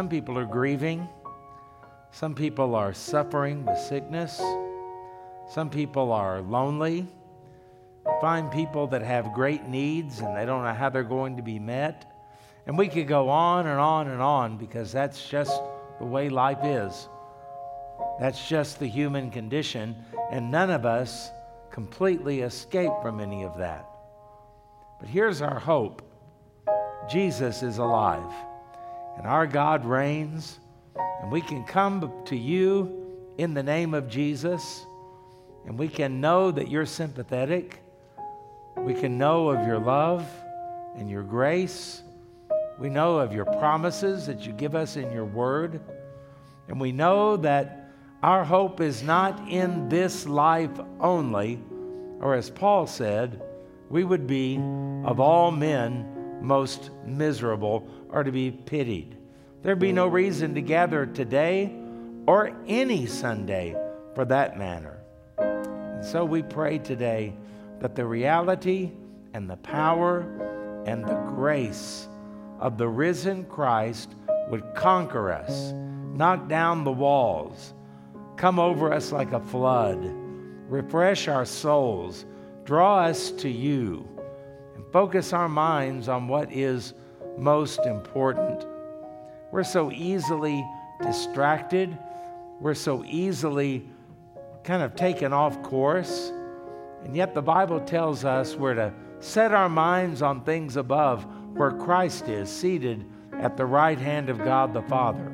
Some people are grieving. Some people are suffering with sickness. Some people are lonely. Find people that have great needs and they don't know how they're going to be met. And we could go on and on and on because that's just the way life is. That's just the human condition, and none of us completely escape from any of that. But here's our hope. Jesus is alive, and our God reigns, and we can come to you in the name of Jesus, and we can know that you're sympathetic. We can know of your love and your grace. We know of your promises that you give us in your word, and we know that our hope is not in this life only, or as Paul said, we would be of all men most miserable or to be pitied. There'd be no reason to gather today or any Sunday for that matter. And so we pray today that the reality and the power and the grace of the risen Christ would conquer us, knock down the walls, come over us like a flood, refresh our souls, draw us to you, and focus our minds on what is most important. We're so easily distracted. We're so easily kind of taken off course. And yet the Bible tells us we're to set our minds on things above, where Christ is seated at the right hand of God the Father.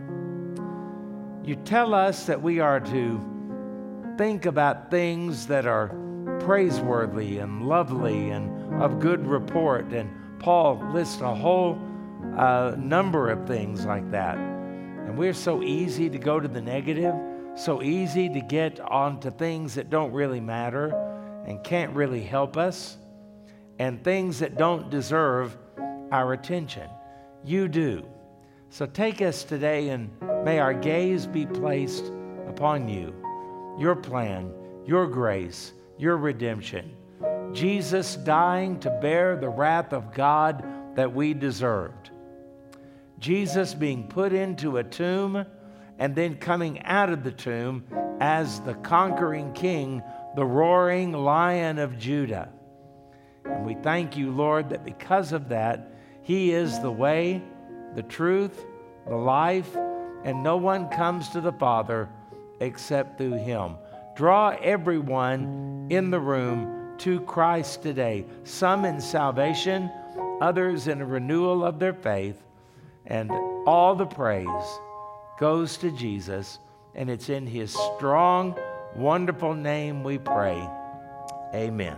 You tell us that we are to think about things that are praiseworthy and lovely and of good report. And Paul lists a whole number of things like that. And we're so easy to go to the negative, so easy to get onto things that don't really matter and can't really help us, and things that don't deserve our attention. You do. So take us today, and may our gaze be placed upon you, your plan, your grace, your redemption. Jesus dying to bear the wrath of God that we deserved. Jesus being put into a tomb and then coming out of the tomb as the conquering king, the roaring Lion of Judah. And we thank you, Lord, that because of that, He is the way, the truth, the life, and no one comes to the Father except through Him. Draw everyone in the room to Christ today, some in salvation, others in a renewal of their faith, and all the praise goes to Jesus, and it's in His strong, wonderful name we pray. Amen.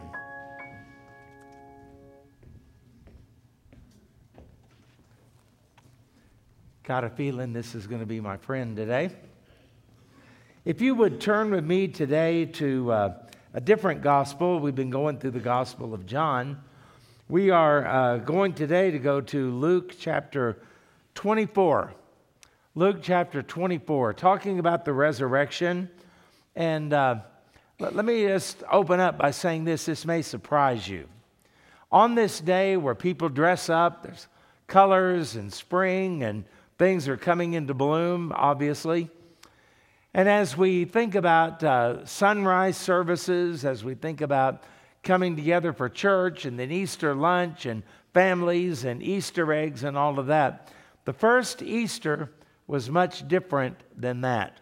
Got a feeling this is going to be my friend today. If you would turn with me today to a different gospel. We've been going through the Gospel of John. We are going today to go to Luke chapter 24. Luke chapter 24, talking about the resurrection. And let me just open up by saying this. This may surprise you. On this day where people dress up, there's colors and spring and things are coming into bloom, obviously. And as we think about sunrise services, as we think about coming together for church and then Easter lunch and families and Easter eggs and all of that, the first Easter was much different than that.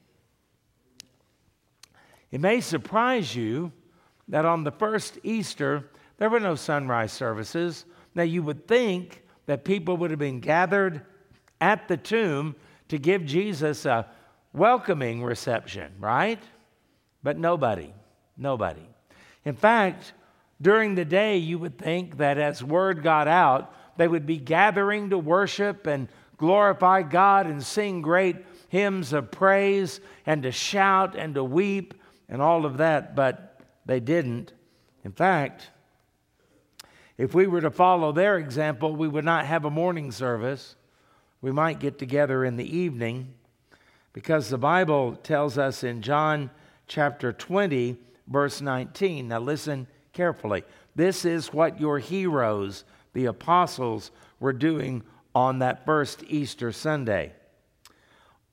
It may surprise you that on the first Easter, there were no sunrise services. Now, you would think that people would have been gathered at the tomb to give Jesus a welcoming reception, right? But nobody. In fact, during the day, you would think that as word got out, they would be gathering to worship and glorify God and sing great hymns of praise and to shout and to weep and all of that, but they didn't. In fact, if we were to follow their example, we would not have a morning service. We might get together in the evening, because the Bible tells us in John chapter 20, verse 19. Now listen carefully. This is what your heroes, the apostles, were doing on that first Easter Sunday.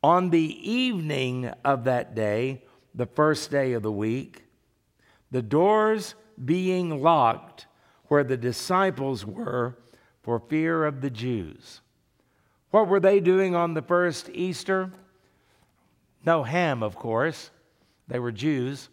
On the evening of that day, the first day of the week, the doors being locked where the disciples were for fear of the Jews. What were they doing on the first Easter? No ham, of course. They were Jews.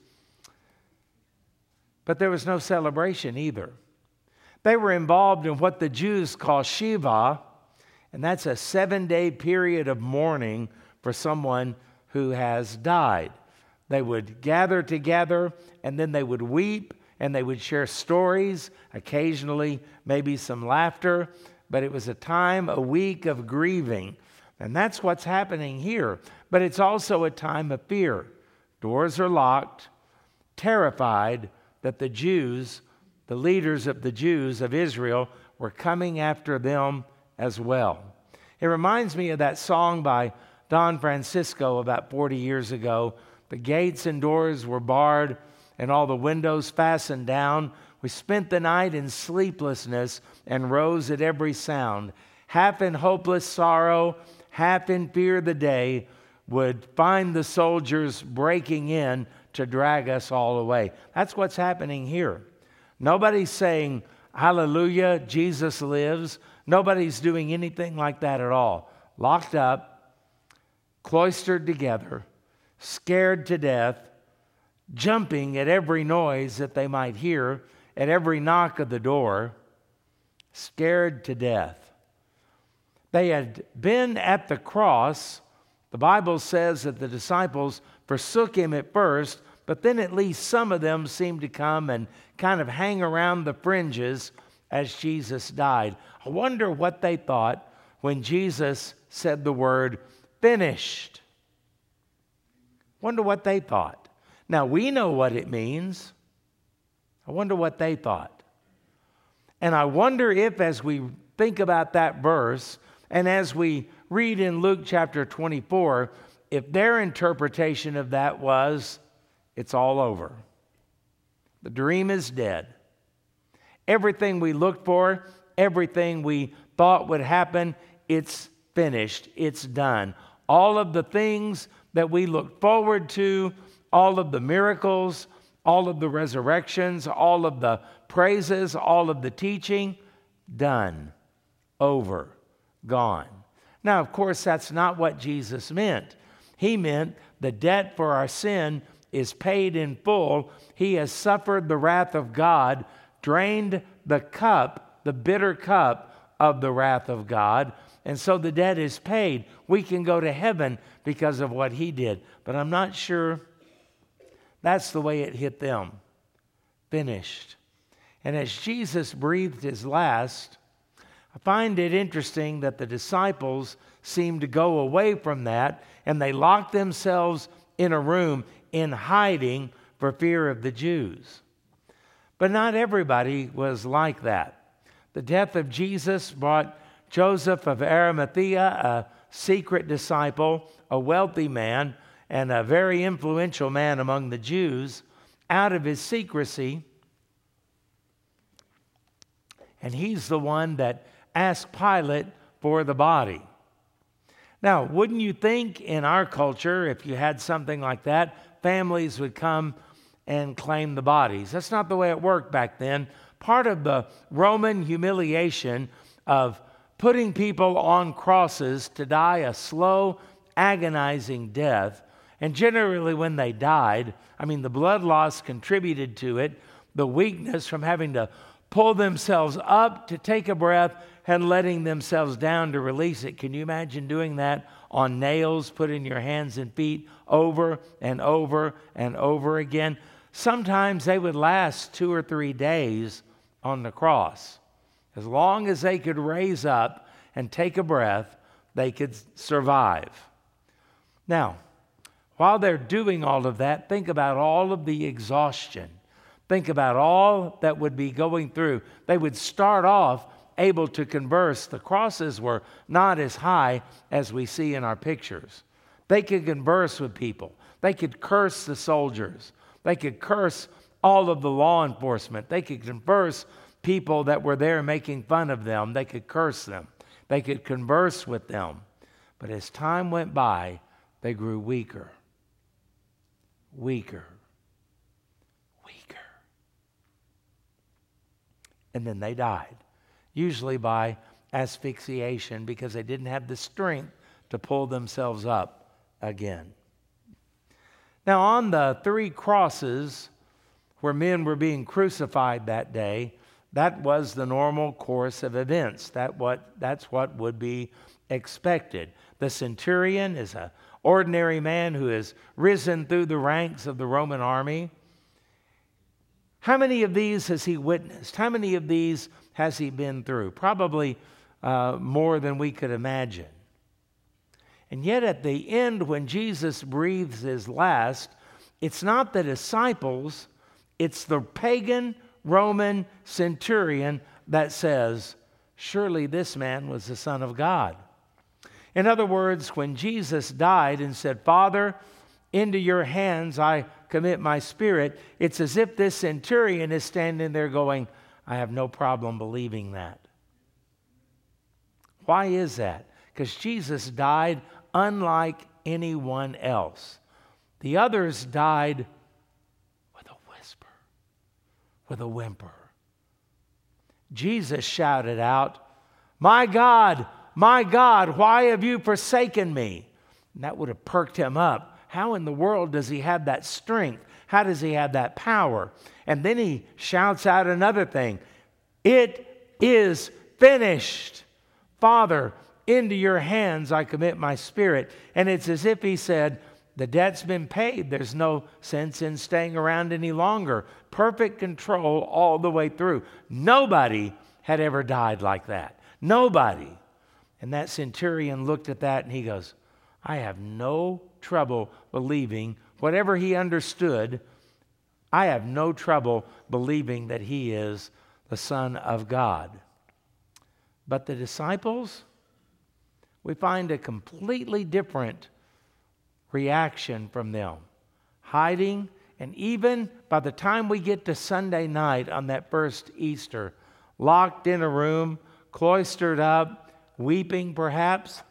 But there was no celebration either. They were involved in what the Jews call Shiva, and that's a 7-day period of mourning for someone who has died. They would gather together, and then they would weep, and they would share stories, occasionally maybe some laughter, but it was a week of grieving. And that's what's happening here. But it's also a time of fear. Doors are locked, terrified that the Jews, the leaders of the Jews of Israel, were coming after them as well. It reminds me of that song by Don Francisco about 40 years ago. The gates and doors were barred and all the windows fastened down. We spent the night in sleeplessness and rose at every sound. Half in hopeless sorrow, half in fear the day would find the soldiers breaking in to drag us all away. That's what's happening here. Nobody's saying, hallelujah, Jesus lives. Nobody's doing anything like that at all. Locked up, cloistered together, scared to death, jumping at every noise that they might hear, at every knock of the door, scared to death. They had been at the cross. The Bible says that the disciples forsook him at first, but then at least some of them seemed to come and kind of hang around the fringes as Jesus died. I wonder what they thought when Jesus said the word finished. Wonder what they thought. Now, we know what it means. I wonder what they thought. And I wonder if, as we think about that verse, and as we read in Luke chapter 24, if their interpretation of that was, it's all over. The dream is dead. Everything we looked for, everything we thought would happen, it's finished. It's done. All of the things that we looked forward to, all of the miracles, all of the resurrections, all of the praises, all of the teaching, done, over, gone. Now, of course, that's not what Jesus meant. He meant the debt for our sin is paid in full. He has suffered the wrath of God, drained the cup, the bitter cup of the wrath of God, and so the debt is paid. We can go to heaven because of what he did. But I'm not sure that's the way it hit them. Finished. And as Jesus breathed his last, I find it interesting that the disciples seemed to go away from that, and they locked themselves in a room in hiding for fear of the Jews. But not everybody was like that. The death of Jesus brought Joseph of Arimathea, a secret disciple, a wealthy man, and a very influential man among the Jews, out of his secrecy. And he's the one that asked Pilate for the body. Now, wouldn't you think in our culture, if you had something like that, families would come and claim the bodies? That's not the way it worked back then. Part of the Roman humiliation of putting people on crosses to die a slow, agonizing death, and generally when they died, the blood loss contributed to it, the weakness from having to pull themselves up to take a breath and letting themselves down to release it. Can you imagine doing that on nails, putting your hands and feet over and over and over again? Sometimes they would last 2 or 3 days on the cross. As long as they could raise up and take a breath, they could survive. Now, while they're doing all of that, think about all of the exhaustion. Think about all that would be going through. They would start off able to converse. The crosses were not as high as we see in our pictures. They could converse with people. They could curse the soldiers. They could curse all of the law enforcement. They could converse people that were there making fun of them. They could curse them. They could converse with them. But as time went by, they grew weaker, weaker, weaker. And then they died, usually by asphyxiation, because they didn't have the strength to pull themselves up again. Now, on the 3 crosses where men were being crucified that day, that was the normal course of events. That's what would be expected. The centurion is an ordinary man who has risen through the ranks of the Roman army. How many of these has he witnessed? How many of these has he been through? Probably more than we could imagine. And yet at the end, when Jesus breathes his last, it's not the disciples, it's the pagan Roman centurion that says, surely this man was the Son of God. In other words, when Jesus died and said, Father, into your hands I commit my spirit, it's as if this centurion is standing there going, I have no problem believing that. Why is that? Because Jesus died unlike anyone else. The others died with a whisper, with a whimper. Jesus shouted out, my God, why have you forsaken me? And that would have perked him up. How in the world does he have that strength? How does he have that power? And then he shouts out another thing. It is finished. Father, into your hands I commit my spirit. And it's as if he said, the debt's been paid. There's no sense in staying around any longer. Perfect control all the way through. Nobody had ever died like that. Nobody. And that centurion looked at that and he goes, I have no trouble believing, whatever he understood, I have no trouble believing that he is the Son of God. But the disciples, we find a completely different reaction from them. Hiding, and even by the time we get to Sunday night on that first Easter, locked in a room, cloistered up, weeping perhaps,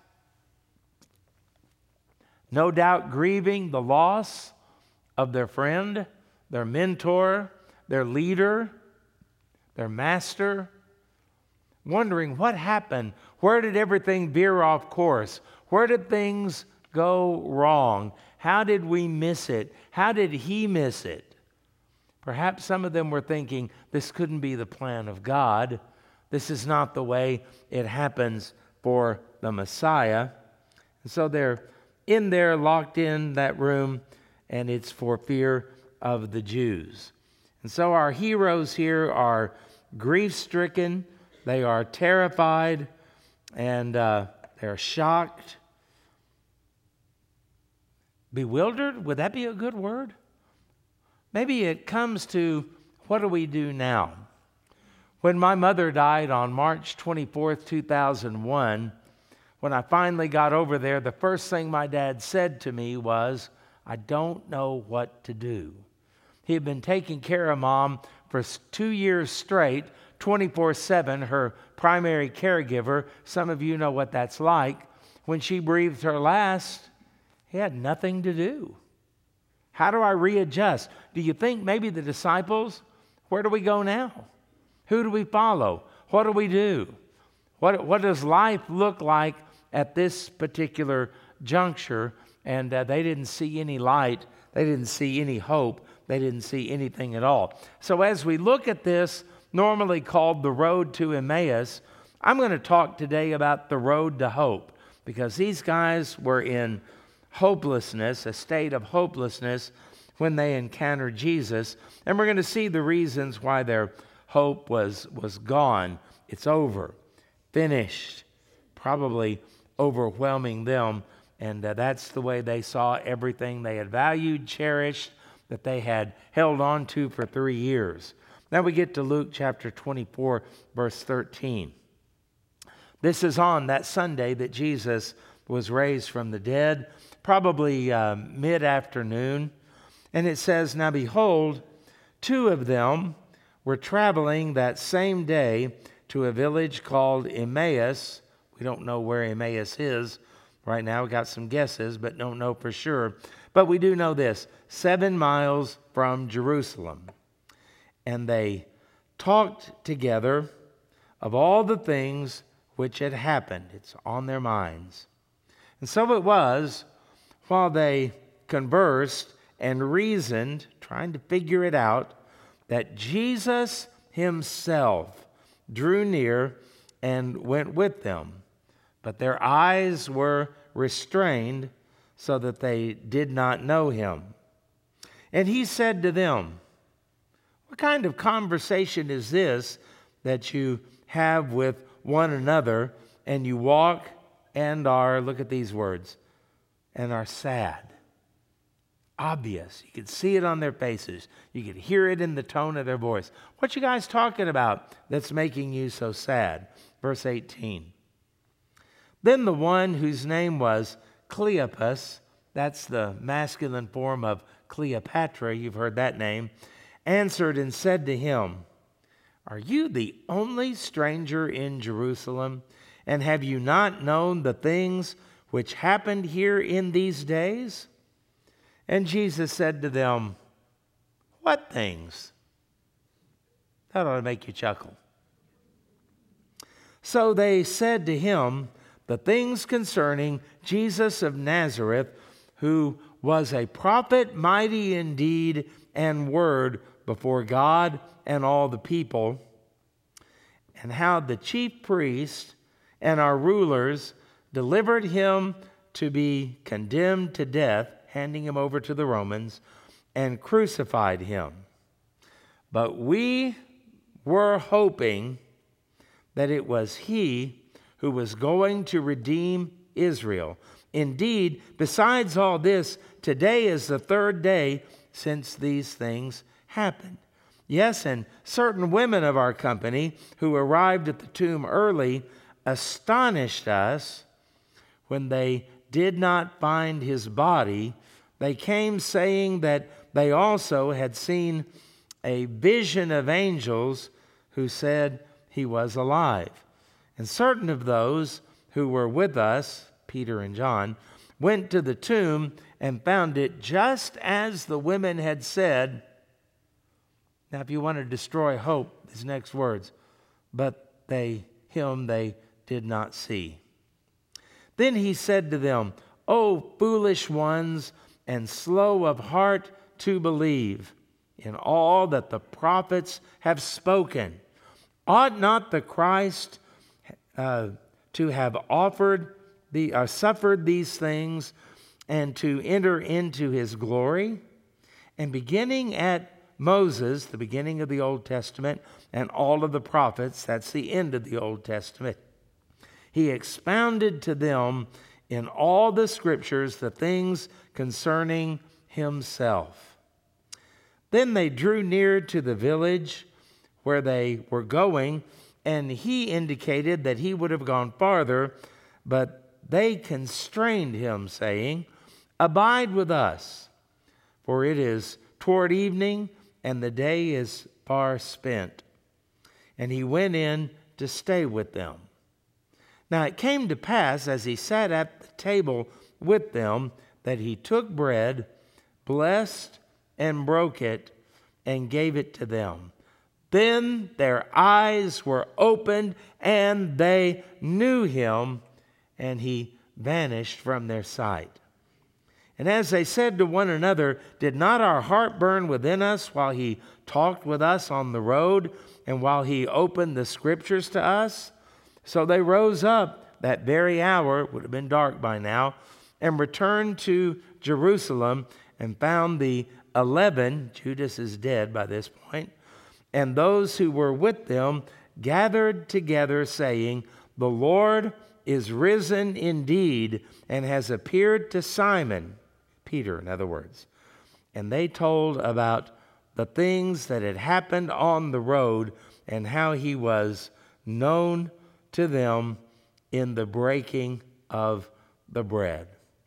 no doubt grieving the loss of their friend, their mentor, their leader, their master, wondering what happened. Where did everything veer off course? Where did things go wrong? How did we miss it? How did he miss it? Perhaps some of them were thinking, this couldn't be the plan of God. This is not the way it happens for the Messiah. And so they're in there, locked in that room, and it's for fear of the Jews. And so our heroes here are grief-stricken, they are terrified, and they're shocked. Bewildered, would that be a good word? Maybe it comes to, what do we do now? When my mother died on March 24th, 2001, when I finally got over there, the first thing my dad said to me was, I don't know what to do. He had been taking care of Mom for 2 years straight, 24/7, her primary caregiver. Some of you know what that's like. When she breathed her last, he had nothing to do. How do I readjust? Do you think maybe the disciples, where do we go now? Who do we follow? What do we do? What does life look like at this particular juncture? And they didn't see any light. They didn't see any hope. They didn't see anything at all. So as we look at this, normally called the road to Emmaus, I'm going to talk today about the road to hope, because these guys were in hopelessness, a state of hopelessness when they encountered Jesus. And we're going to see the reasons why their hope was gone. It's over, finished, probably overwhelming them. And that's the way they saw everything they had valued, cherished, that they had held on to for 3 years. Now we get to Luke chapter 24, verse 13. This is on that Sunday that Jesus was raised from the dead, probably mid-afternoon. And it says, now behold, 2 of them were traveling that same day to a village called Emmaus. We don't know where Emmaus is, Right now we got some guesses, but don't know for sure. But we do know this, 7 miles from Jerusalem. And they talked together of all the things which had happened. It's on their minds. And so it was, while they conversed and reasoned, trying to figure it out, that Jesus himself drew near and went with them. But their eyes were restrained so that they did not know him. And he said to them, "What kind of conversation is this that you have with one another, and you walk and are," look at these words, "and are sad?" Obvious. You could see it on their faces. You could hear it in the tone of their voice. What you guys talking about that's making you so sad? Verse 18. Then the one whose name was Cleopas, that's the masculine form of Cleopatra, you've heard that name, answered and said to him, "Are you the only stranger in Jerusalem? And have you not known the things which happened here in these days?" And Jesus said to them, "What things?" That ought to make you chuckle. So they said to him, "The things concerning Jesus of Nazareth, who was a prophet, mighty in deed and word before God and all the people, and how the chief priests and our rulers delivered him to be condemned to death, handing him over to the Romans, and crucified him. But we were hoping that it was he who was going to redeem Israel. Indeed, besides all this, today is the 3rd day since these things happened. Yes, and certain women of our company who arrived at the tomb early astonished us when they did not find his body. They came saying that they also had seen a vision of angels who said he was alive. And certain of those who were with us, Peter and John, went to the tomb and found it just as the women had said. Now, if you want to destroy hope, these next words, but him they did not see. Then he said to them, "O foolish ones, and slow of heart to believe in all that the prophets have spoken. Ought not the Christ to have suffered these things and to enter into his glory?" And beginning at Moses, the beginning of the Old Testament, and all of the prophets, that's the end of the Old Testament, he expounded to them in all the scriptures the things concerning himself. Then they drew near to the village where they were going, and he indicated that he would have gone farther, but they constrained him, saying, "Abide with us, for it is toward evening, and the day is far spent." And he went in to stay with them. Now it came to pass, as he sat at the table with them, that he took bread, blessed and broke it, and gave it to them. Then their eyes were opened, and they knew him, and he vanished from their sight. And as they said to one another, "Did not our heart burn within us while he talked with us on the road, and while he opened the scriptures to us?" So they rose up that very hour, it would have been dark by now, and returned to Jerusalem and found the 11, Judas is dead by this point, and those who were with them gathered together, saying, "The Lord is risen indeed and has appeared to Simon," Peter in other words. And they told about the things that had happened on the road and how he was known to them in the breaking of the bread.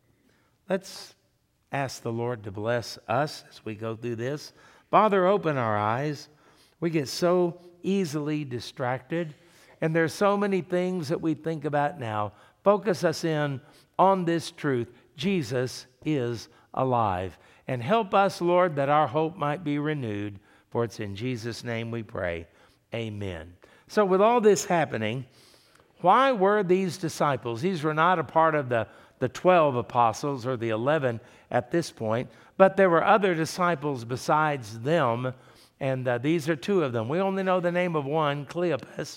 Let's ask the Lord to bless us as we go through this. Father, open our eyes. We get so easily distracted, and there's so many things that we think about now. Focus us in on this truth: Jesus is alive. And help us, Lord, that our hope might be renewed. For it's in Jesus' name we pray. Amen. So with all this happening, why were these disciples? These were not a part of the 12 apostles or the 11 at this point, but there were other disciples besides them, and these are two of them. We only know the name of one, Cleopas.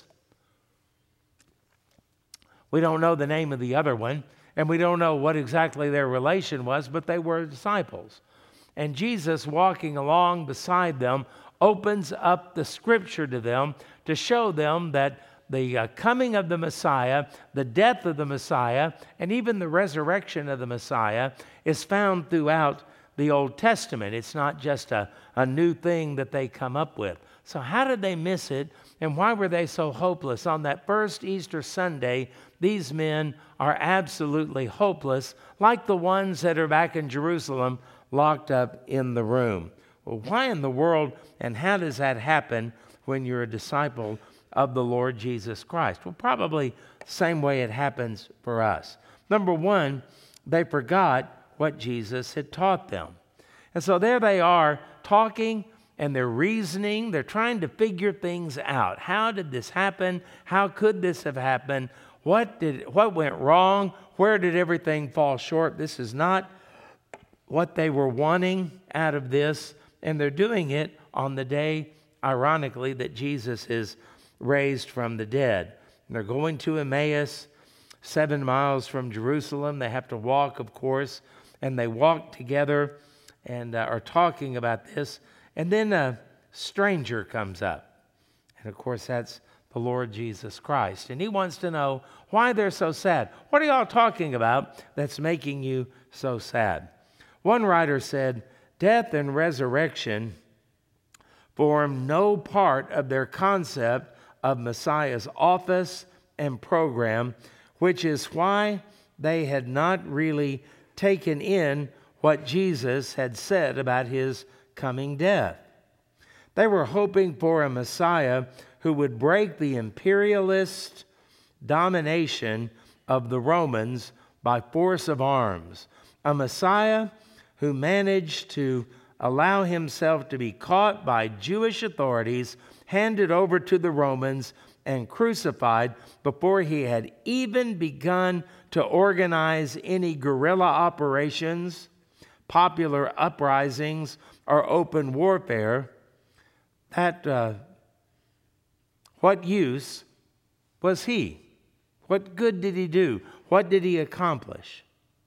We don't know the name of the other one, and we don't know what exactly their relation was, but they were disciples. And Jesus, walking along beside them, opens up the Scripture to them to show them that the coming of the Messiah, the death of the Messiah, and even the resurrection of the Messiah is found throughout the Old Testament. It's not just a new thing that they come up with. So how did they miss it, and why were they so hopeless? On that first Easter Sunday, these men are absolutely hopeless, like the ones that are back in Jerusalem locked up in the room. Well, why in the world, and how does that happen when you're a disciple of the Lord Jesus Christ? Well, probably the same way it happens for us. Number one, they forgot what Jesus had taught them. And so there they are talking, and they're reasoning. They're trying to figure things out. How did this happen? How could this have happened? What went wrong? Where did everything fall short? This is not what they were wanting out of this. And they're doing it on the day, ironically, that Jesus is raised from the dead. And they're going to Emmaus, 7 miles from Jerusalem. They have to walk, of course, and they walk together and are talking about this. And then a stranger comes up. And, of course, that's the Lord Jesus Christ. And he wants to know why they're so sad. What are y'all talking about that's making you so sad? One writer said, death and resurrection form no part of their concept of Messiah's office and program, which is why they had not really taken in what Jesus had said about his coming death. They were hoping for a Messiah who would break the imperialist domination of the Romans by force of arms, a Messiah who managed to allow himself to be caught by Jewish authorities, handed over to the Romans, and crucified before he had even begun to organize any guerrilla operations, popular uprisings, or open warfare. What use was he? What good did he do? What did he accomplish?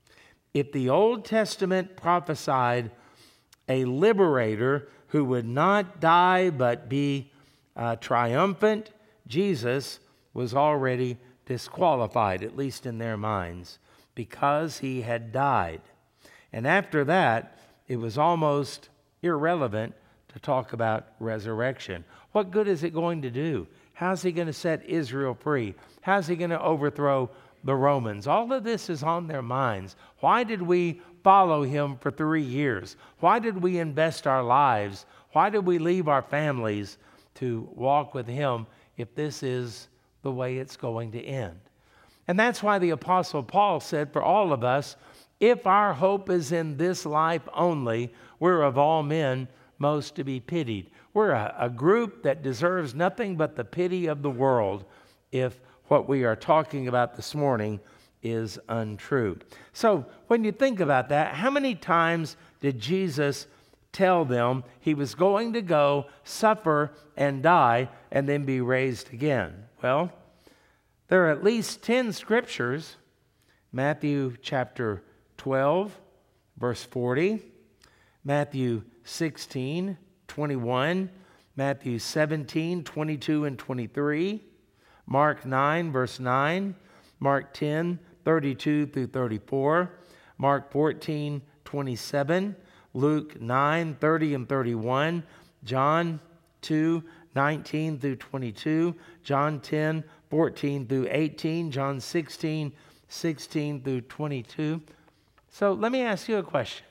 If the Old Testament prophesied a liberator who would not die but be triumphant, Jesus was already disqualified, at least in their minds, because he had died. And after that, it was almost irrelevant to talk about resurrection. What good is it going to do? How's he going to set Israel free? How's he going to overthrow the Romans? All of this is on their minds. Why did we follow him for 3 years? Why did we invest our lives? Why did we leave our families to walk with him if this is the way it's going to end? And that's why the Apostle Paul said, for all of us, if our hope is in this life only, we're of all men most to be pitied. We're a group that deserves nothing but the pity of the world if what we are talking about this morning is untrue. So when you think about that, how many times did Jesus tell them he was going to go, suffer, and die, and then be raised again? Well, there are at least 10 scriptures. Matthew chapter 12, verse 40, Matthew 16, 21, Matthew 17, 22 and 23, Mark 9, verse 9, Mark 10, 32 through 34, Mark 14, 27, Luke 9, 30 and 31, John 2, 19 through 22, John 10, 14 through 18, John 16, 16 through 22. So let me ask you a question.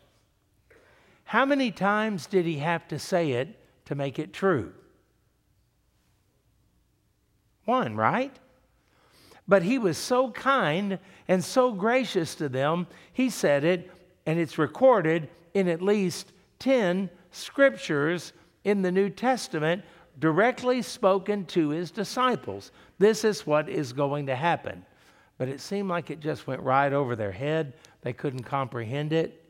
How many times did he have to say it to make it true? One, right? But he was so kind and so gracious to them, he said it, and it's recorded in at least 10 scriptures in the New Testament directly spoken to his disciples. This is what is going to happen. But it seemed like it just went right over their head. They couldn't comprehend it.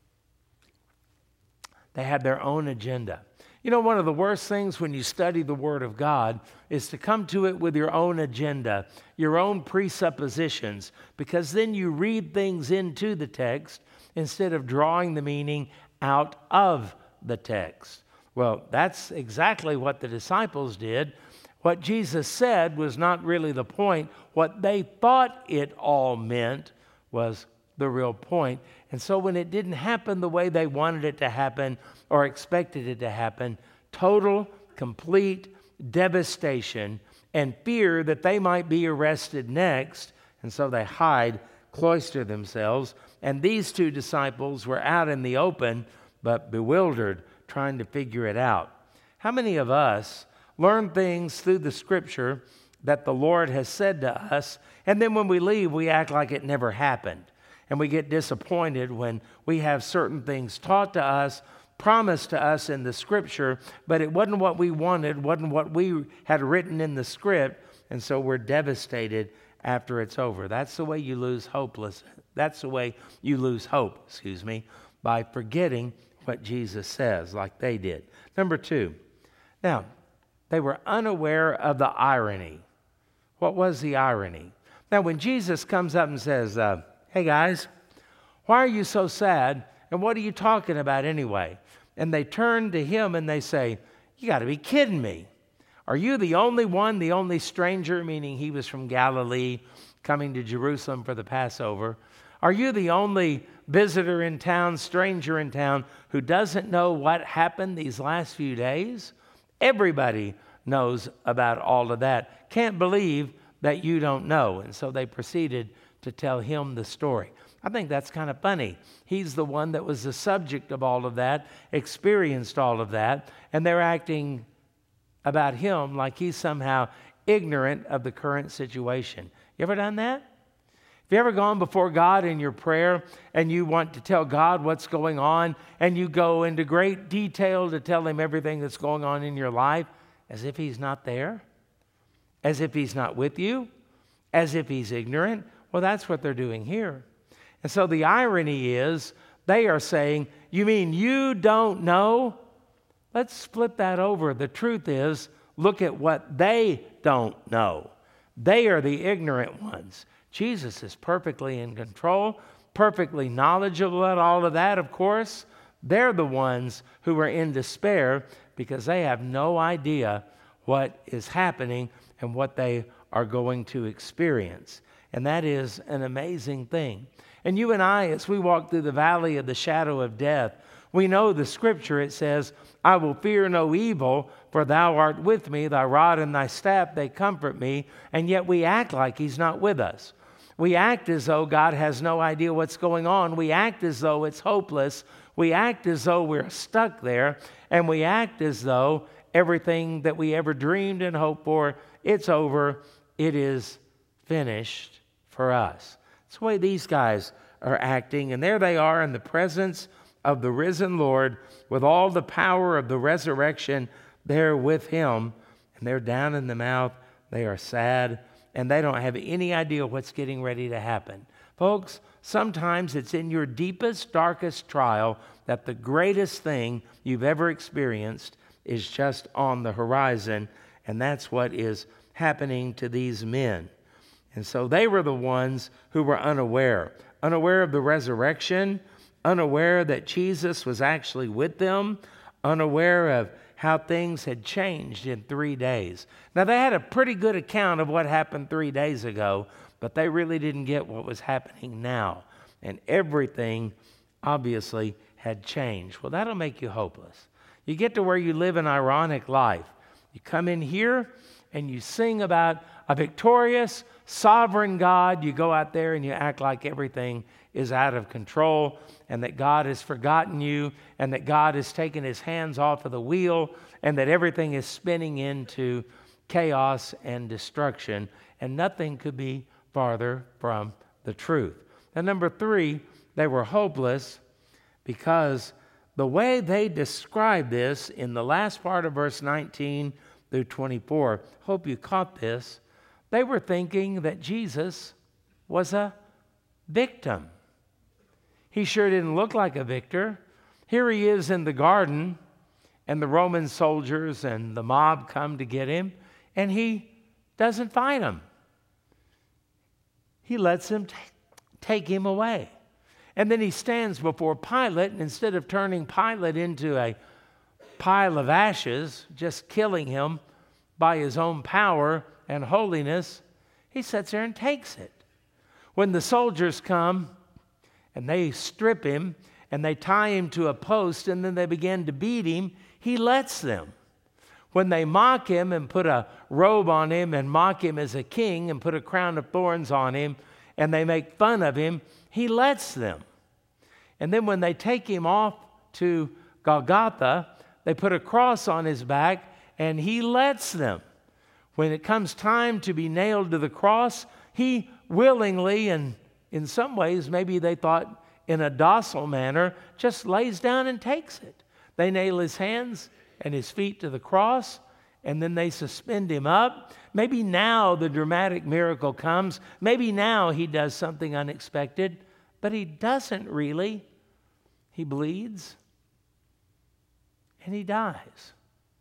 They had their own agenda. You know, one of the worst things when you study the Word of God is to come to it with your own agenda, your own presuppositions, because then you read things into the text instead of drawing the meaning out of the text. Well, that's exactly what the disciples did. What Jesus said was not really the point. What they thought it all meant was the real point. And so when it didn't happen the way they wanted it to happen or expected it to happen, total, complete devastation and fear that they might be arrested next. And so they hide, cloister themselves. And these two disciples were out in the open, but bewildered, trying to figure it out. How many of us learn things through the Scripture that the Lord has said to us, and then when we leave, we act like it never happened? And we get disappointed when we have certain things taught to us, promised to us in the Scripture, but it wasn't what we wanted, wasn't what we had written in the script, and so we're devastated after it's over. That's the way you lose That's the way you lose hope, by forgetting what Jesus says, like they did. Number 2, now, they were unaware of the irony. What was the irony? Now, when Jesus comes up and says, hey guys, why are you so sad? And what are you talking about anyway? And they turn to him and they say, you got to be kidding me. Are you the only one, the only stranger, meaning he was from Galilee, coming to Jerusalem for the Passover? Are you the only visitor in town, stranger in town, who doesn't know what happened these last few days? Everybody knows about all of that. Can't believe that you don't know. And so they proceeded to tell him the story. I think that's kind of funny. He's the one that was the subject of all of that, experienced all of that, and they're acting about him like he's somehow ignorant of the current situation. You ever done that? Have you ever gone before God in your prayer and you want to tell God what's going on and you go into great detail to tell him everything that's going on in your life as if he's not there? As if he's not with you? As if he's ignorant? Well, that's what they're doing here. And so the irony is they are saying, you mean you don't know? Let's flip that over. The truth is, look at what they don't know. They are the ignorant ones. Jesus is perfectly in control, perfectly knowledgeable about all of that, of course. They're the ones who are in despair because they have no idea what is happening and what they are going to experience. And that is an amazing thing. And you and I, as we walk through the valley of the shadow of death, we know the Scripture, it says, I will fear no evil, for thou art with me, thy rod and thy staff, they comfort me. And yet we act like he's not with us. We act as though God has no idea what's going on. We act as though it's hopeless. We act as though we're stuck there. And we act as though everything that we ever dreamed and hoped for, it's over. It is finished for us. It's the way these guys are acting. And there they are in the presence of the risen Lord with all the power of the resurrection there with him. And they're down in the mouth. They are sad. And they don't have any idea what's getting ready to happen. Folks, sometimes it's in your deepest, darkest trial that the greatest thing you've ever experienced is just on the horizon. And that's what is happening to these men. And so they were the ones who were unaware of the resurrection, unaware that Jesus was actually with them, unaware of how things had changed in 3 days. Now, they had a pretty good account of what happened 3 days ago, but they really didn't get what was happening now. And everything, obviously, had changed. Well, that'll make you hopeless. You get to where you live an ironic life. You come in here and you sing about a victorious, sovereign God. You go out there and you act like everything is out of control and that God has forgotten you and that God has taken his hands off of the wheel and that everything is spinning into chaos and destruction. and nothing could be farther from the truth. And number 3, they were hopeless because the way they describe this in the last part of verse 19 through 24, hope you caught this, they were thinking that Jesus was a victim. He sure didn't look like a victor. Here he is in the garden, and the Roman soldiers and the mob come to get him, and he doesn't fight them. He lets them take him away. And then he stands before Pilate, and instead of turning Pilate into a pile of ashes, just killing him by his own power and holiness, he sits there and takes it. When the soldiers come and they strip him and they tie him to a post and then they begin to beat him, he lets them. When they mock him and put a robe on him and mock him as a king and put a crown of thorns on him and they make fun of him, he lets them. And then when they take him off to Golgotha, they put a cross on his back and he lets them. When it comes time to be nailed to the cross, he willingly, and in some ways maybe they thought in a docile manner, just lays down and takes it. They nail his hands and his feet to the cross, and then they suspend him up. Maybe now the dramatic miracle comes. Maybe now he does something unexpected, but he doesn't really. He bleeds and he dies.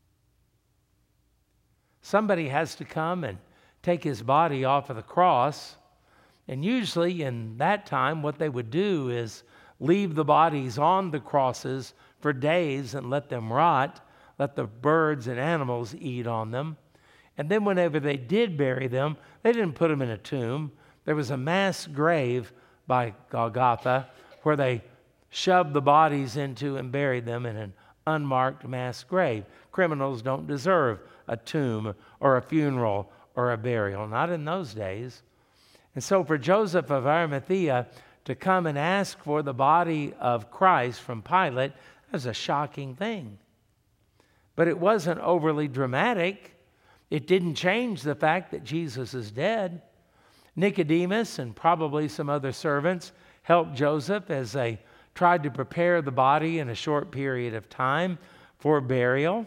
Somebody has to come and take his body off of the cross. And usually in that time, what they would do is leave the bodies on the crosses for days and let them rot, let the birds and animals eat on them. And then whenever they did bury them, they didn't put them in a tomb. There was a mass grave by Golgotha where they shoved the bodies into and buried them in an unmarked mass grave. Criminals don't deserve a tomb or a funeral or a burial, not in those days. And so for Joseph of Arimathea to come and ask for the body of Christ from Pilate was a shocking thing. But it wasn't overly dramatic. It didn't change the fact that Jesus is dead. Nicodemus and probably some other servants helped Joseph as they tried to prepare the body in a short period of time for burial.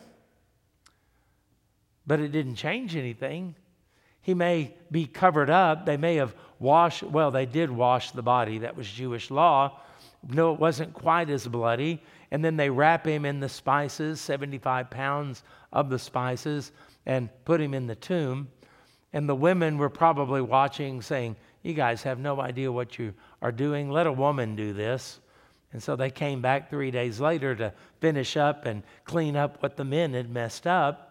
But it didn't change anything. He may be covered up. They may have they did wash the body. That was Jewish law. No, it wasn't quite as bloody. And then they wrap him in the spices, 75 pounds of the spices, and put him in the tomb. And the women were probably watching, saying, "You guys have no idea what you are doing. Let a woman do this." And so they came back 3 days later to finish up and clean up what the men had messed up.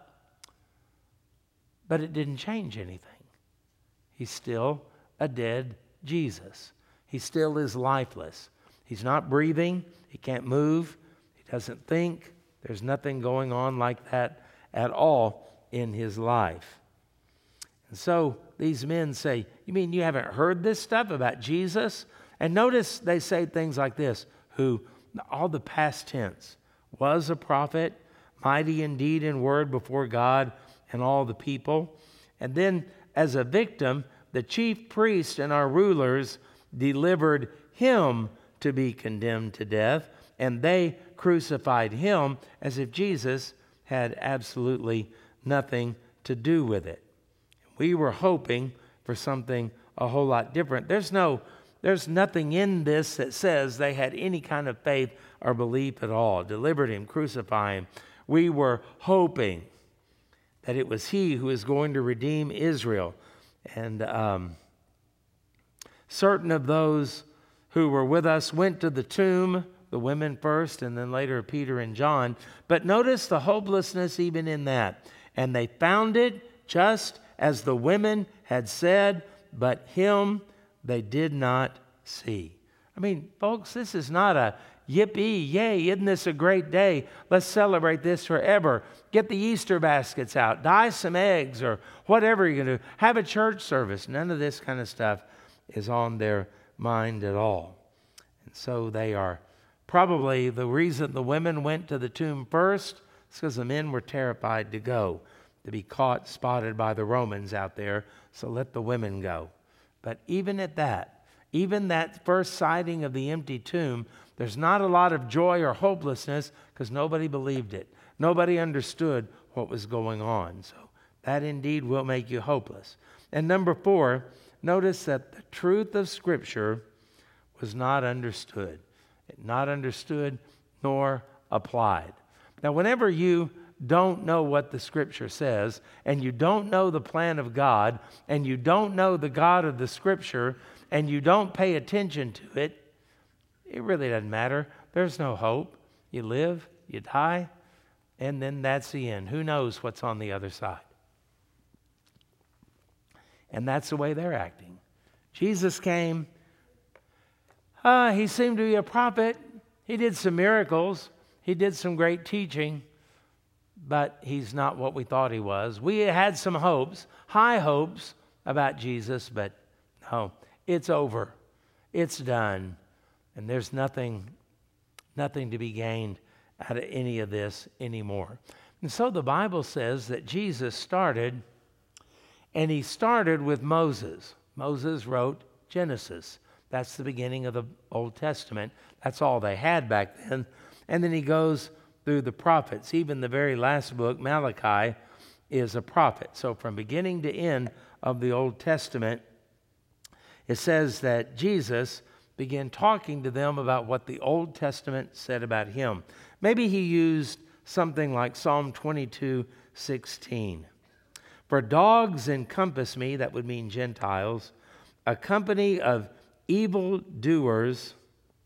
But it didn't change anything. He's still a dead Jesus. He still is lifeless. He's not breathing. He can't move. He doesn't think. There's nothing going on like that at all in his life. And so these men say, "You mean you haven't heard this stuff about Jesus?" And notice they say things like this, who, all the past tense, was a prophet, mighty indeed in word before God and all the people. And then as a victim, the chief priests and our rulers delivered him to be condemned to death, and they crucified him as if Jesus had absolutely nothing to do with it. We were hoping for something a whole lot different. There's nothing in this that says they had any kind of faith or belief at all. Delivered him, crucify him. We were hoping that it was he who is going to redeem Israel. And certain of those who were with us went to the tomb, the women first, and then later Peter and John. But notice the hopelessness even in that. And they found it just as the women had said, but him they did not see. I mean, folks, this is not a yippee, yay, isn't this a great day? Let's celebrate this forever. Get the Easter baskets out, dye some eggs, or whatever you're going to do. Have a church service. None of this kind of stuff is on their mind at all. And so they are probably the reason the women went to the tomb first is because the men were terrified to go to be caught, spotted by the Romans out there, so let the women go. But even at that, even that first sighting of the empty tomb, there's not a lot of joy or hopelessness because nobody believed it. Nobody understood what was going on. So that indeed will make you hopeless. And number 4, notice that the truth of Scripture was not understood. Not understood nor applied. Now, whenever you don't know what the Scripture says, and you don't know the plan of God, and you don't know the God of the Scripture, and you don't pay attention to it, it really doesn't matter. There's no hope. You live, you die, and then that's the end. Who knows what's on the other side? And that's the way they're acting. Jesus came. He seemed to be a prophet. He did some miracles. He did some great teaching. But he's not what we thought he was. We had some hopes, high hopes about Jesus, but no, it's over. It's done. And there's nothing to be gained out of any of this anymore. And so the Bible says that Jesus started, and he started with Moses. Moses wrote Genesis. That's the beginning of the Old Testament. That's all they had back then. And then he goes through the prophets. Even the very last book, Malachi, is a prophet. So from beginning to end of the Old Testament, it says that Jesus began talking to them about what the Old Testament said about him. Maybe he used something like Psalm 22:16. For dogs encompass me, that would mean Gentiles, a company of evildoers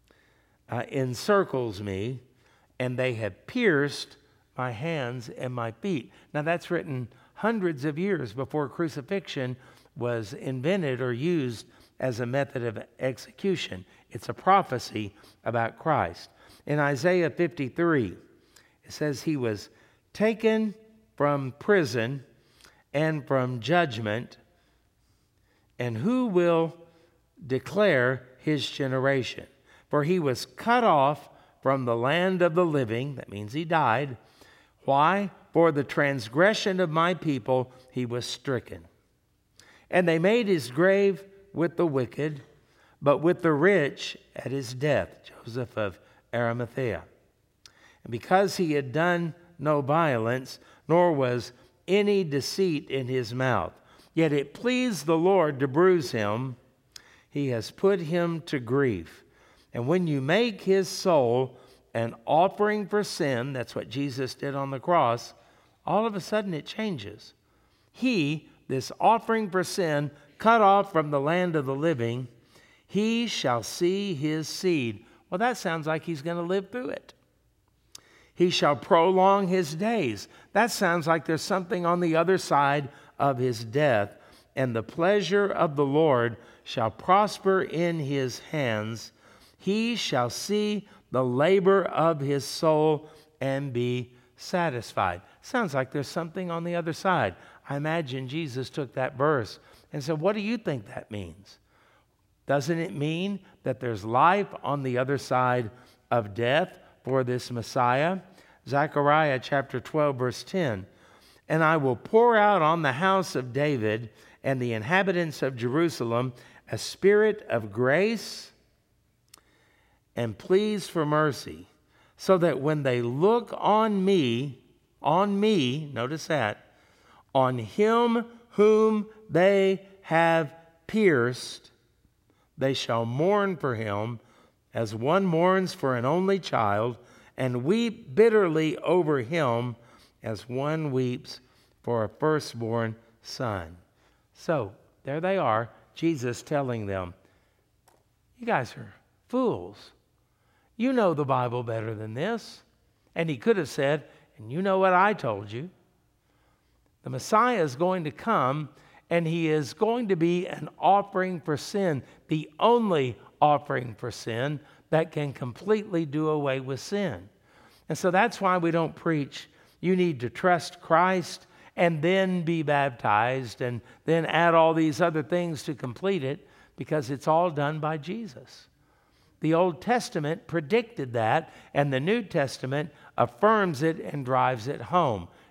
encircles me, and they have pierced my hands and my feet. Now that's written hundreds of years before crucifixion was invented or used as a method of execution. It's a prophecy about Christ. In Isaiah 53, it says he was taken from prison and from judgment, and who will declare his generation? For he was cut off from the land of the living. That means he died. Why? For the transgression of my people he was stricken. And they made his grave with the wicked, but with the rich at his death. Joseph of Arimathea. And because he had done no violence, nor was any deceit in his mouth, yet it pleased the Lord to bruise him. He has put him to grief. And when you make his soul an offering for sin, that's what Jesus did on the cross, all of a sudden it changes. He, this offering for sin, cut off from the land of the living, he shall see his seed. Well, that sounds like he's going to live through it. He shall prolong his days. That sounds like there's something on the other side of his death. And the pleasure of the Lord shall prosper in his hands. He shall see the labor of his soul and be satisfied. Sounds like there's something on the other side. I imagine Jesus took that verse and said, what do you think that means? Doesn't it mean that there's life on the other side of death for this Messiah? Zechariah chapter 12, verse 10. And I will pour out on the house of David and the inhabitants of Jerusalem a spirit of grace and pleas for mercy, so that when they look on me, notice that, on him whom they have pierced, they shall mourn for him as one mourns for an only child, and weep bitterly over him as one weeps for a firstborn son. So, there they are, Jesus telling them, you guys are fools. You know the Bible better than this. And he could have said, and you know what I told you. The Messiah is going to come, and he is going to be an offering for sin, the only offering for sin that can completely do away with sin. And so that's why we don't preach, you need to trust Christ and then be baptized and then add all these other things to complete it, because it's all done by Jesus. The Old Testament predicted that, and the New Testament affirms it and drives it home.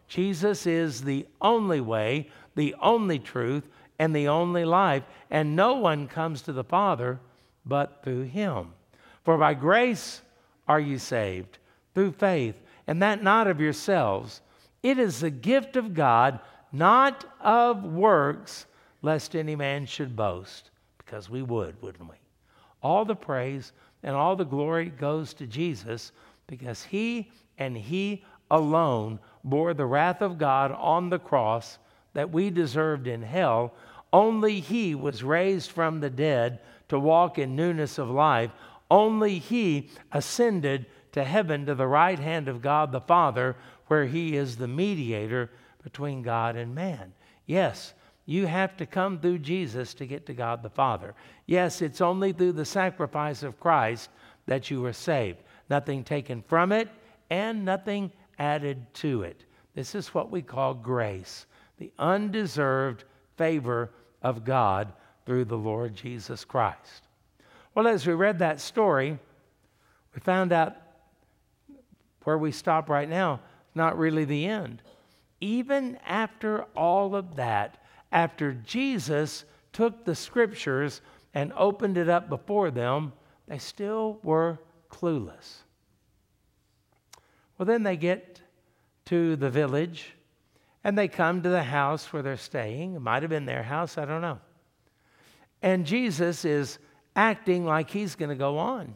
Jesus is the only way, the only truth, and the only life, and no one comes to the Father but through him. For by grace are you saved, through faith, and that not of yourselves. It is the gift of God, not of works, lest any man should boast. Because we would, wouldn't we? All the praise and all the glory goes to Jesus, because he and he alone bore the wrath of God on the cross that we deserved in hell. Only he was raised from the dead to walk in newness of life. Only he ascended to heaven to the right hand of God the Father, where he is the mediator between God and man. Yes, you have to come through Jesus to get to God the Father. Yes, it's only through the sacrifice of Christ that you are saved. Nothing taken from it and nothing added to it. This is what we call grace, the undeserved favor of God through the Lord Jesus Christ. Well, as we read that story, we found out where we stop right now, not really the end. Even after all of that, after Jesus took the scriptures and opened it up before them, they still were clueless. Well, then they get to the village and they come to the house where they're staying. It might have been their house, I don't know. And Jesus is acting like he's going to go on.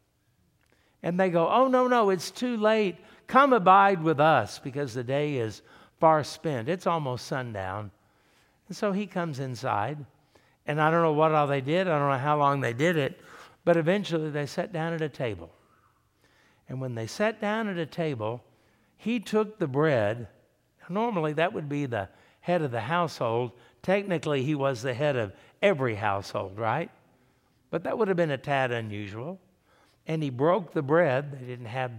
And they go, "Oh, no, it's too late. Come abide with us," because the day is far spent. It's almost sundown. And so he comes inside. And I don't know what all they did. I don't know how long they did it. But eventually they sat down at a table. And when they sat down at a table, he took the bread. Normally that would be the head of the household. Technically he was the head of every household, right? But that would have been a tad unusual. And he broke the bread. They didn't have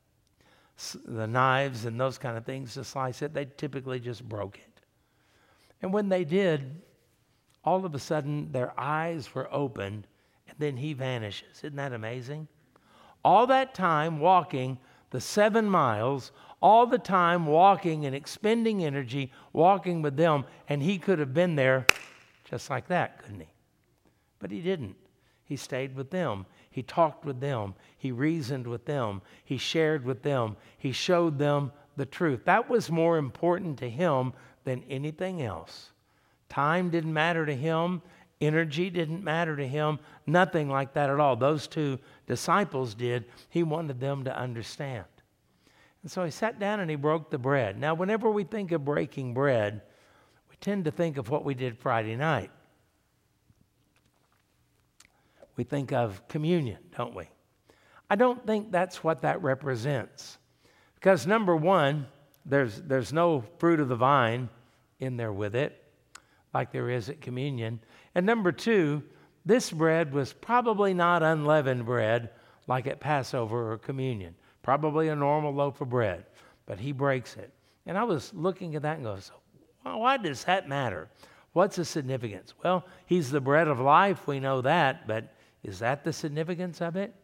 the knives and those kind of things to slice it. They typically just broke it. And when they did, all of a sudden their eyes were opened, and then he vanishes. Isn't that amazing? All that time walking the 7 miles, all the time walking and expending energy, walking with them, and he could have been there just like that, couldn't he? But he didn't. He stayed with them. He talked with them. He reasoned with them. He shared with them. He showed them the truth. That was more important to him than anything else. Time didn't matter to him. Energy didn't matter to him. Nothing like that at all. Those 2 disciples did. He wanted them to understand. And so he sat down and he broke the bread. Now, whenever we think of breaking bread, we tend to think of what we did Friday night. We think of communion, don't we? I don't think that's what that represents. Because number one, there's no fruit of the vine in there with it, like there is at communion. And number 2, this bread was probably not unleavened bread like at Passover or communion. Probably a normal loaf of bread, but he breaks it. And I was looking at that and goes, well, why does that matter? What's the significance? Well, he's the bread of life, we know that, but is that the significance of it?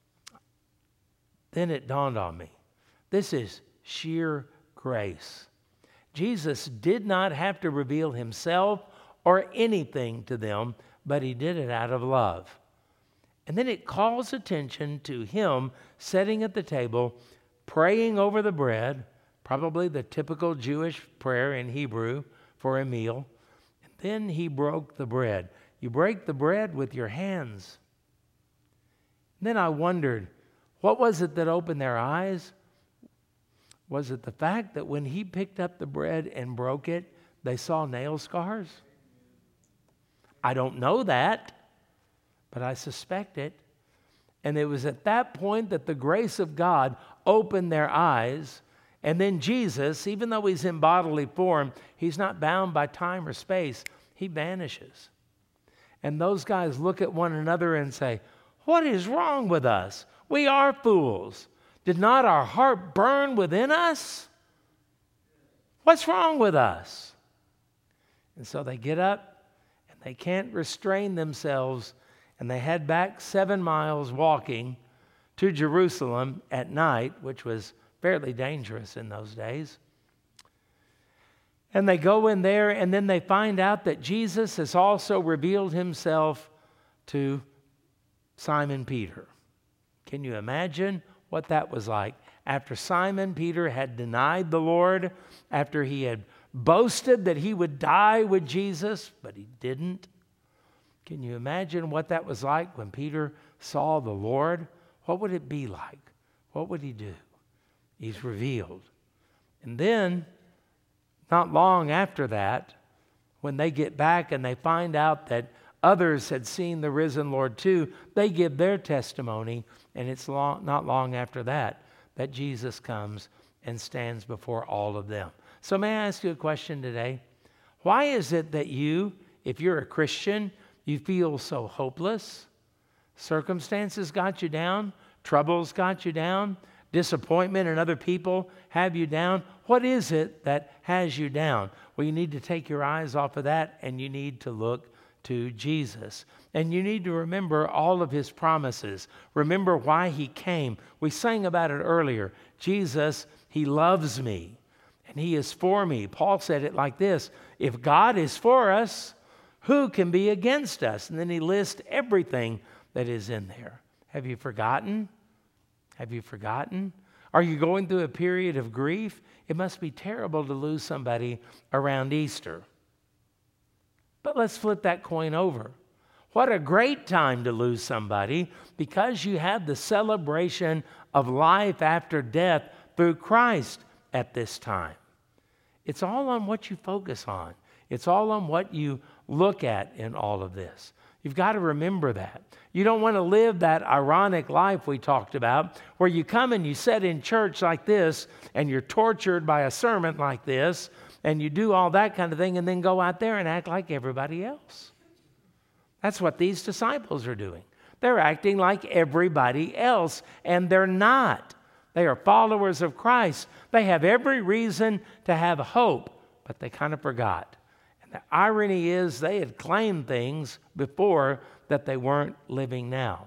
Then it dawned on me. This is sheer grace. Jesus did not have to reveal himself or anything to them, but he did it out of love. And then it calls attention to him sitting at the table, praying over the bread, probably the typical Jewish prayer in Hebrew for a meal. And then he broke the bread. You break the bread with your hands. And then I wondered, what was it that opened their eyes? Was it the fact that when he picked up the bread and broke it, they saw nail scars? I don't know that, but I suspect it. And it was at that point that the grace of God opened their eyes. And then Jesus, even though he's in bodily form, he's not bound by time or space. He vanishes. And those guys look at one another and say, "What is wrong with us? We are fools. Did not our heart burn within us? What's wrong with us?" And so they get up and they can't restrain themselves, and they head back 7 miles walking to Jerusalem at night, which was fairly dangerous in those days. And they go in there, and then they find out that Jesus has also revealed himself to Simon Peter. Can you imagine what that was like? After Simon Peter had denied the Lord, after he had boasted that he would die with Jesus, but he didn't. Can you imagine what that was like when Peter saw the Lord? What would it be like? What would he do? He's revealed. And then, not long after that, when they get back and they find out that others had seen the risen Lord too, they give their testimony, and it's not long after that that Jesus comes and stands before all of them. So may I ask you a question today? Why is it that you, if you're a Christian, you feel so hopeless? Circumstances got you down, troubles got you down, disappointment in other people have you down. What is it that has you down? Well, you need to take your eyes off of that, and you need to look to Jesus. And you need to remember all of his promises. Remember why he came. We sang about it earlier. Jesus, he loves me, and he is for me. Paul said it like this: if God is for us, who can be against us? And then he lists everything that is in there. Have you forgotten? Have you forgotten? Are you going through a period of grief? It must be terrible to lose somebody around Easter. But let's flip that coin over. What a great time to lose somebody, because you have the celebration of life after death through Christ at this time. It's all on what you focus on. It's all on what you look at in all of this. You've got to remember that. You don't want to live that ironic life we talked about, where you come and you sit in church like this, and you're tortured by a sermon like this, and you do all that kind of thing, and then go out there and act like everybody else. That's what these disciples are doing. They're acting like everybody else, and they're not. They are followers of Christ. They have every reason to have hope, but they kind of forgot. And the irony is they had claimed things before that they weren't living now.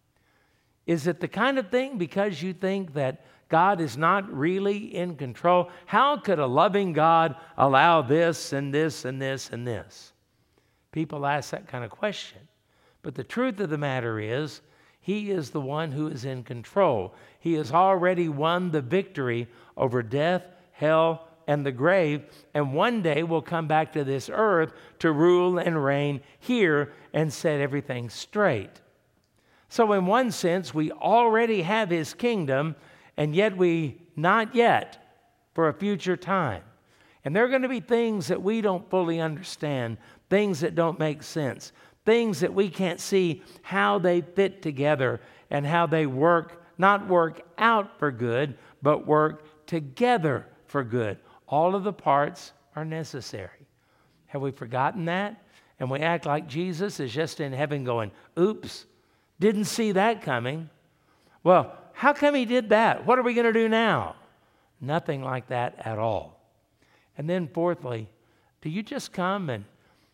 Is it the kind of thing because you think that God is not really in control? How could a loving God allow this and this and this and this? People ask that kind of question. But the truth of the matter is, he is the one who is in control. He has already won the victory over death, hell, and the grave, and one day will come back to this earth to rule and reign here and set everything straight. So in one sense, we already have his kingdom, and yet we not yet for a future time. And there are going to be things that we don't fully understand, things that don't make sense, things that we can't see how they fit together and how they not work out for good, but work together for good. All of the parts are necessary. Have we forgotten that? And we act like Jesus is just in heaven going, oops, didn't see that coming. Well, how come he did that? What are we going to do now? Nothing like that at all. And then fourthly, do you just come and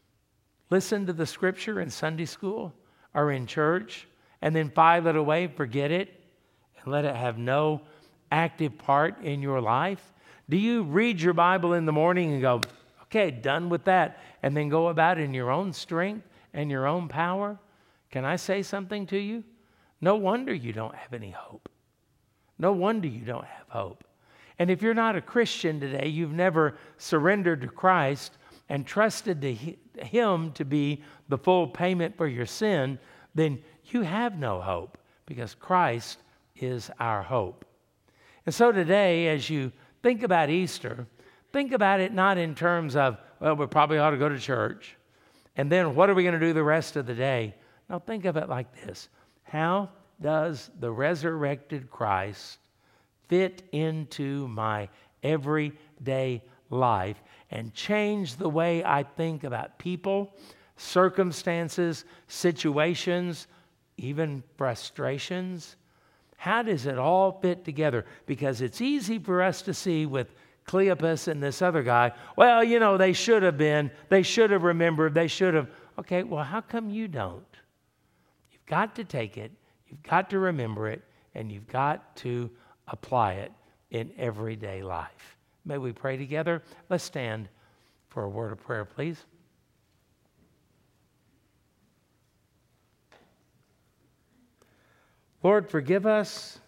listen to the scripture in Sunday school or in church and then file it away, forget it, and let it have no active part in your life? Do you read your Bible in the morning and go, okay, done with that, and then go about in your own strength and your own power? Can I say something to you? No wonder you don't have any hope. No wonder you don't have hope. And if you're not a Christian today, you've never surrendered to Christ and trusted him to be the full payment for your sin, then you have no hope, because Christ is our hope. And so today, as you think about Easter, think about it not in terms of, well, we probably ought to go to church, and then what are we going to do the rest of the day? No, think of it like this. How does the resurrected Christ fit into my everyday life and change the way I think about people, circumstances, situations, even frustrations? How does it all fit together? Because it's easy for us to see with Cleopas and this other guy, well, you know, they should have remembered, they should have. Okay, well, how come you don't? You've got to take it, you've got to remember it, and you've got to apply it in everyday life. May we pray together? Let's stand for a word of prayer, please. Lord, forgive us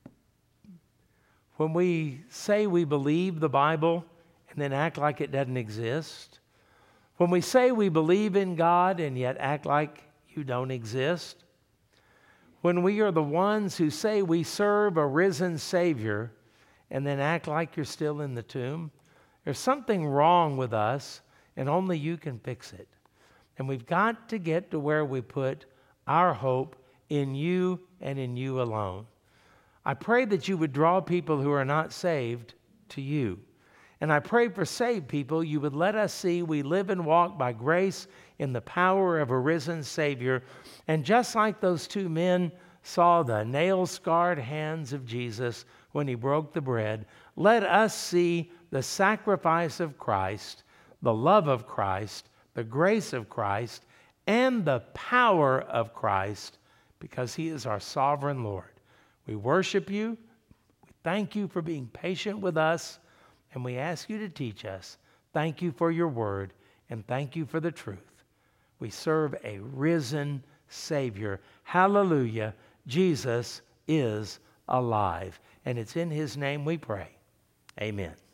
when we say we believe the Bible and then act like it doesn't exist. When we say we believe in God and yet act like you don't exist. When we are the ones who say we serve a risen Savior and then act like you're still in the tomb. There's something wrong with us, and only you can fix it. And we've got to get to where we put our hope in you and in you alone. I pray that you would draw people who are not saved to you. And I pray for saved people, you would let us see we live and walk by grace in the power of a risen Savior. And just like those two men saw the nail-scarred hands of Jesus when he broke the bread, let us see the sacrifice of Christ, the love of Christ, the grace of Christ, and the power of Christ, because he is our sovereign Lord. We worship you. We thank you for being patient with us, and we ask you to teach us. Thank you for your word, and thank you for the truth. We serve a risen Savior. Hallelujah. Jesus is alive. And it's in his name we pray. Amen.